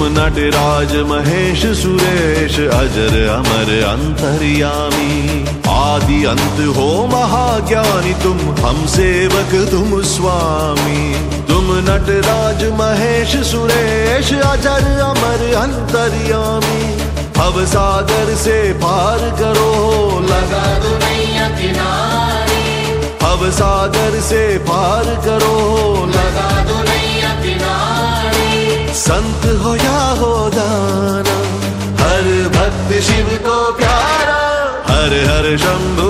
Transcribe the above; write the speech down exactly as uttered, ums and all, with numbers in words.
नटराज महेश सुरेश अजर अमर अंतर्यामी। आदि अंत हो महाज्ञानी तुम, हम सेवक तुम स्वामी। तुम नटराज महेश सुरेश अजर अमर अंतर्यामी। भव सागर से पार करो, लगा दो नैया किनारे। भव सागर से पार करो, लगा दो नैया किनारे। संत हो या हो दाना, हर भक्त शिव को प्यारा। हर हर शंभु